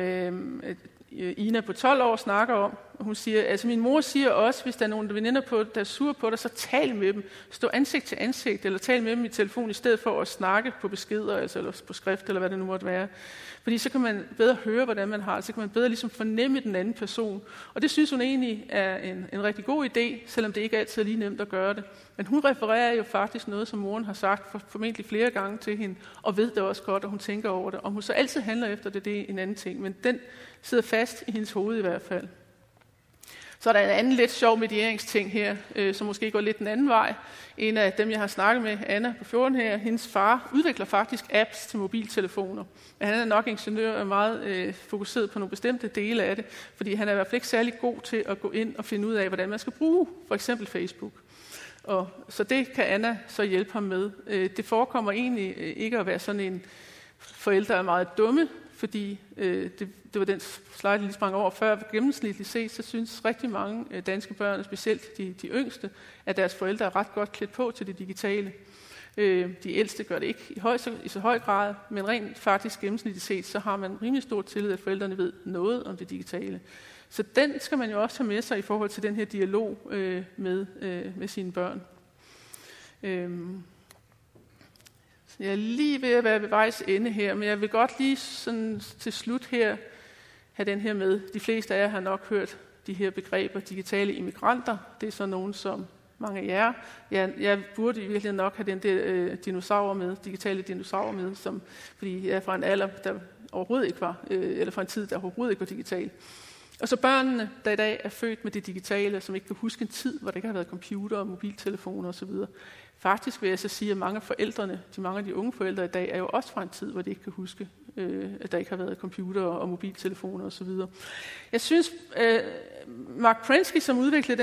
Ina på 12 år snakker om. Hun siger, altså min mor siger også, hvis der er nogen veninder på, der er sure på dig, så tal med dem. Stå ansigt til ansigt, eller tal med dem i telefon, i stedet for at snakke på beskeder, altså, eller på skrift, eller hvad det nu måtte være. Fordi så kan man bedre høre, hvordan man har det. Så kan man bedre ligesom fornemme den anden person. Og det synes hun egentlig er en rigtig god idé, selvom det ikke altid er lige nemt at gøre det. Men hun refererer jo faktisk noget, som moren har sagt formentlig flere gange til hende, og ved det også godt, og hun tænker over det. Om hun så altid handler efter det, det er en anden ting. Men den sidder fast i hendes hoved i hvert fald. Så er der en anden lidt sjov medieringsting her, som måske går lidt den anden vej. En af dem, jeg har snakket med, Anna på 14 her, hendes far udvikler faktisk apps til mobiltelefoner. Han er nok ingeniør og meget fokuseret på nogle bestemte dele af det, fordi han er i hvert fald ikke særlig god til at gå ind og finde ud af, hvordan man skal bruge for eksempel Facebook. Og så det kan Anna så hjælpe ham med. Det forekommer egentlig ikke at være sådan en forældre er meget dumme, fordi det var den slide, jeg lige sprang over før. Gennemsnitligt set, så synes rigtig mange danske børn, specielt de yngste, at deres forældre er ret godt klædt på til det digitale. De ældste gør det ikke i så høj grad, men rent faktisk gennemsnitligt set, så har man rimelig stor tillid, at forældrene ved noget om det digitale. Så den skal man jo også have med sig i forhold til den her dialog med sine børn. Jeg er lige ved at være ved vejs ende her, men jeg vil godt lige sådan til slut her have den her med. De fleste af jer har nok hørt de her begreber, digitale immigranter. Det er så nogen som mange af jer. Jeg burde i virkeligheden nok have den der dinosaurer med, digitale dinosaurer med, fordi jeg er fra en alder, der overhovedet ikke var, eller fra en tid, der overhovedet ikke var digital. Og så børnene, der i dag er født med det digitale, som ikke kan huske en tid, hvor der ikke har været computer og mobiltelefoner osv. Faktisk vil jeg så sige, at mange af forældrene, mange af de unge forældre i dag, er jo også fra en tid, hvor de ikke kan huske, at der ikke har været computer og mobiltelefoner osv. Jeg synes, Mark Prensky, som udviklede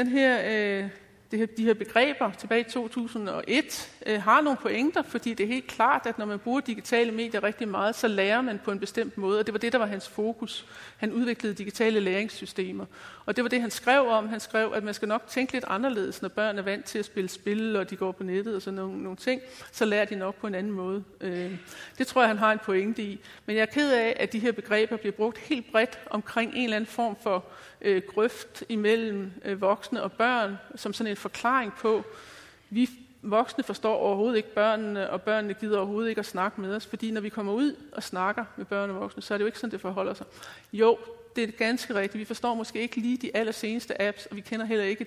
de her begreber tilbage i 2001, har nogle pointer, fordi det er helt klart, at når man bruger digitale medier rigtig meget, så lærer man på en bestemt måde, og det var det, der var hans fokus. Han udviklede digitale læringssystemer, og det var det, han skrev om. Han skrev, at man skal nok tænke lidt anderledes, når børn er vant til at spille spil, og de går på nettet og sådan nogle ting, så lærer de nok på en anden måde. Det tror jeg, han har en pointe i. Men jeg er ked af, at de her begreber bliver brugt helt bredt omkring en eller anden form for grøft imellem voksne og børn, som sådan en forklaring på, vi voksne forstår overhovedet ikke børnene, og børnene gider overhovedet ikke at snakke med os, fordi når vi kommer ud og snakker med børn og voksne, så er det jo ikke sådan, det forholder sig. Jo, det er ganske rigtigt. Vi forstår måske ikke lige de allerseneste apps, og vi kender heller ikke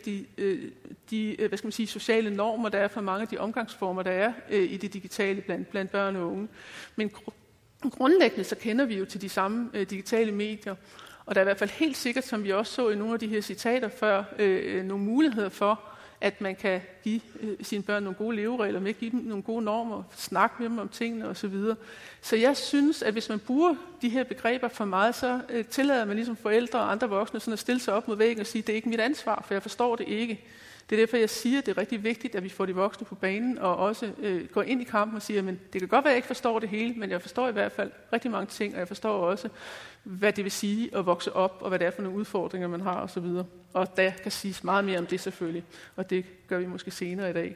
de sociale normer, der er for mange af de omgangsformer, der er i det digitale blandt børn og unge. Men grundlæggende så kender vi jo til de samme digitale medier, og der er i hvert fald helt sikkert, som vi også så i nogle af de her citater før, nogle muligheder for, at man kan give sine børn nogle gode leveregler, med give dem nogle gode normer, snakke med dem om tingene osv. Så jeg synes, at hvis man bruger de her begreber for meget, så tillader man ligesom forældre og andre voksne sådan at stille sig op mod væggen og sige, det er ikke mit ansvar, for jeg forstår det ikke. Det er derfor, jeg siger, at det er rigtig vigtigt, at vi får de voksne på banen og også går ind i kampen og siger, men det kan godt være, at jeg ikke forstår det hele, men jeg forstår i hvert fald rigtig mange ting, og jeg forstår også, hvad det vil sige at vokse op, og hvad det er for nogle udfordringer, man har osv. Og der kan siges meget mere om det selvfølgelig, og det gør vi måske senere i dag.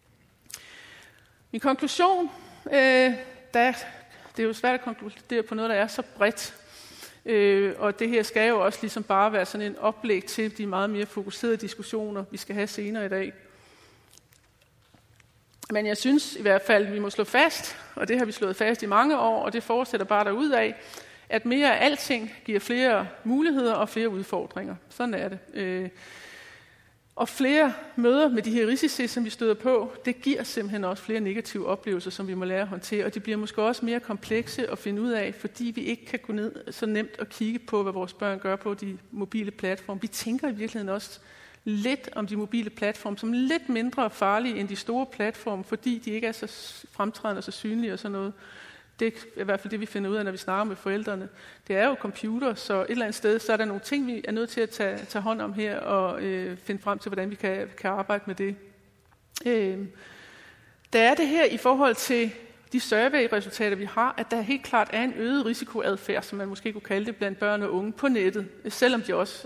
Min konklusion, det er jo svært at konkludere på noget, der er så bredt, og det her skal jo også ligesom bare være sådan en oplæg til de meget mere fokuserede diskussioner, vi skal have senere i dag. Men jeg synes i hvert fald, at vi må slå fast, og det har vi slået fast i mange år, og det fortsætter bare derudad, at mere af alting giver flere muligheder og flere udfordringer. Sådan er det. Og flere møder med de her risici, som vi støder på, det giver simpelthen også flere negative oplevelser, som vi må lære at håndtere. Og de bliver måske også mere komplekse at finde ud af, fordi vi ikke kan gå ned så nemt og kigge på, hvad vores børn gør på de mobile platforme. Vi tænker i virkeligheden også lidt om de mobile platforme som lidt mindre farlige end de store platforme, fordi de ikke er så fremtrædende og så synlige og sådan noget. Det er i hvert fald det, vi finder ud af, når vi snakker med forældrene. Det er jo computer, så et eller andet sted, så er der nogle ting, vi er nødt til at tage hånd om her og finde frem til, hvordan vi kan arbejde med det. Der er det her i forhold til de survey-resultater, vi har, at der helt klart er en øget risikoadfærd, som man måske kunne kalde det, blandt børn og unge på nettet, selvom de også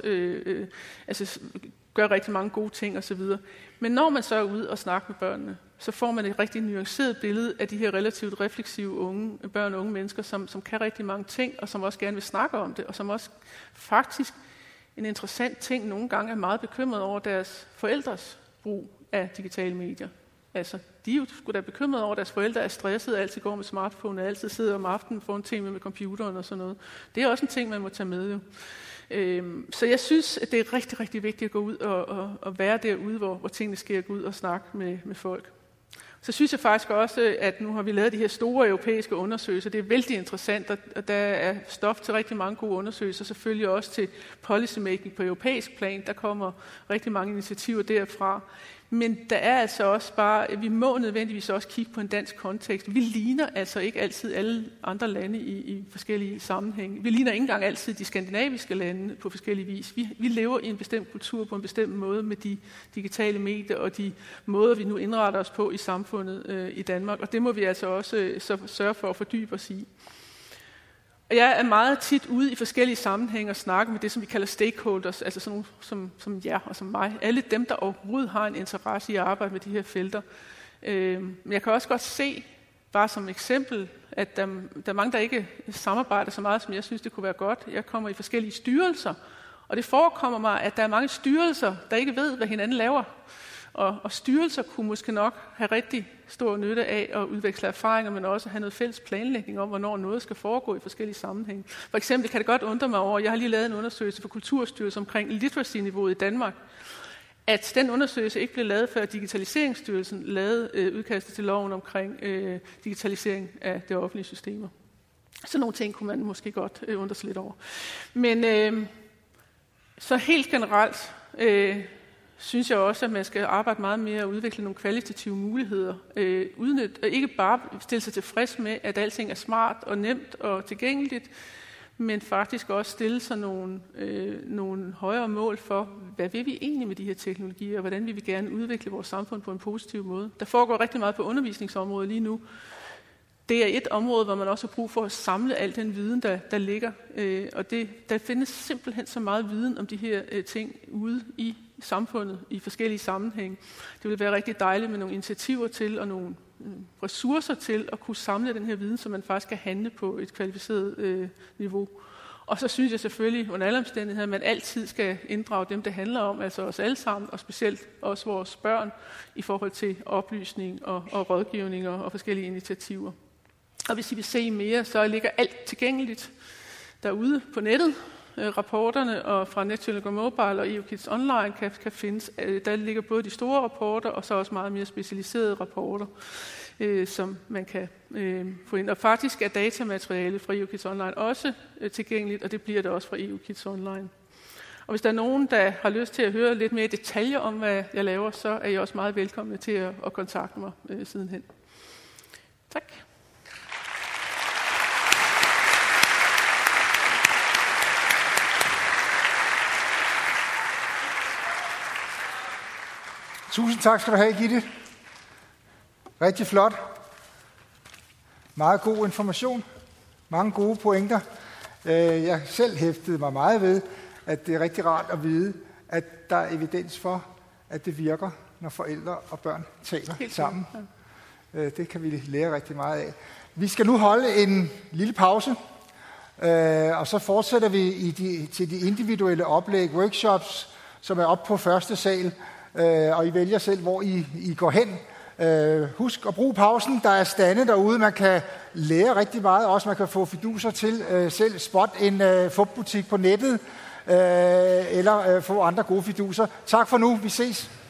gør rigtig mange gode ting osv. Men når man så er ude og snakker med børnene, så får man et rigtig nuanceret billede af de her relativt refleksive børn og unge mennesker, som kan rigtig mange ting, og som også gerne vil snakke om det, og som også faktisk en interessant ting nogle gange er meget bekymret over deres forældres brug af digitale medier. Altså, de er jo sgu da bekymrede over, at deres forældre er stressede, altid går med smartphone, og altid sidder om aftenen foran tv med computeren og sådan noget. Det er også en ting, man må tage med jo. Så jeg synes, at det er rigtig, rigtig vigtigt at gå ud og være derude, hvor tingene sker, gå ud og snakke med folk. Så synes jeg faktisk også, at nu har vi lavet de her store europæiske undersøgelser. Det er vældig interessant, og der er stof til rigtig mange gode undersøgelser, selvfølgelig også til policymaking på europæisk plan. Der kommer rigtig mange initiativer derfra. Men der er altså også bare, vi må nødvendigvis også kigge på en dansk kontekst. Vi ligner altså ikke altid alle andre lande i forskellige sammenhænge. Vi ligner ikke engang altid de skandinaviske lande på forskellige vis. Vi lever i en bestemt kultur på en bestemt måde med de digitale medier og de måder, vi nu indretter os på i samfundet i Danmark. Og det må vi altså også sørge for at fordybe os i. Og jeg er meget tit ude i forskellige sammenhænge og snakke med det, som vi kalder stakeholders, altså sådan nogle som jer og som mig. Alle dem, der overhovedet har en interesse i at arbejde med de her felter. Men jeg kan også godt se, bare som eksempel, at der er mange, der ikke samarbejder så meget, som jeg synes, det kunne være godt. Jeg kommer i forskellige styrelser, og det forekommer mig, at der er mange styrelser, der ikke ved, hvad hinanden laver. Og styrelser kunne måske nok have rigtig stor nytte af at udveksle erfaringer, men også have noget fælles planlægning om, hvornår noget skal foregå i forskellige sammenhænge. For eksempel kan det godt undre mig over, jeg har lige lavet en undersøgelse for Kulturstyrelsen omkring literacy-niveauet i Danmark, at den undersøgelse ikke blev lavet, før Digitaliseringsstyrelsen lavede udkastet til loven omkring digitalisering af det offentlige systemer. Så nogle ting kunne man måske godt undre sig lidt over. Men så helt generelt synes jeg også, at man skal arbejde meget mere og udvikle nogle kvalitative muligheder. Ikke bare stille sig tilfreds med, at alting er smart og nemt og tilgængeligt, men faktisk også stille sig nogle højere mål for, hvad vil vi egentlig med de her teknologier, og hvordan vil vi gerne udvikle vores samfund på en positiv måde. Der foregår rigtig meget på undervisningsområdet lige nu. Det er et område, hvor man også har brug for at samle al den viden, der ligger. Og der findes simpelthen så meget viden om de her ting ude i samfundet i forskellige sammenhænge. Det vil være rigtig dejligt med nogle initiativer til og nogle ressourcer til at kunne samle den her viden, så man faktisk kan handle på et kvalificeret niveau. Og så synes jeg selvfølgelig under alle omstændigheder, at man altid skal inddrage dem, det handler om, altså os alle sammen, og specielt også vores børn, i forhold til oplysning og rådgivning og forskellige initiativer. Og hvis I vil se mere, så ligger alt tilgængeligt derude på nettet. Rapporterne og fra Netsynology Mobile og EU Kids Online kan findes. Der ligger både de store rapporter og så også meget mere specialiserede rapporter, som man kan få ind. Og faktisk er datamateriale fra EU Kids Online også tilgængeligt, og det bliver det også fra EU Kids Online. Og hvis der er nogen, der har lyst til at høre lidt mere detaljer om, hvad jeg laver, så er I også meget velkomne til at kontakte mig sidenhen. Tak. Tusind tak skal du have, Gitte. Rigtig flot. Meget god information. Mange gode pointer. Jeg selv hæftede mig meget ved, at det er rigtig rart at vide, at der er evidens for, at det virker, når forældre og børn taler sammen. Det kan vi lære rigtig meget af. Vi skal nu holde en lille pause, og så fortsætter vi til de individuelle oplæg, workshops, som er oppe på første sal. Og I vælger selv, hvor I går hen. Husk at bruge pausen. Der er stande derude, man kan lære rigtig meget. Også man kan få fiduser til selv. Spot en fupbutik på nettet, eller få andre gode fiduser. Tak for nu. Vi ses.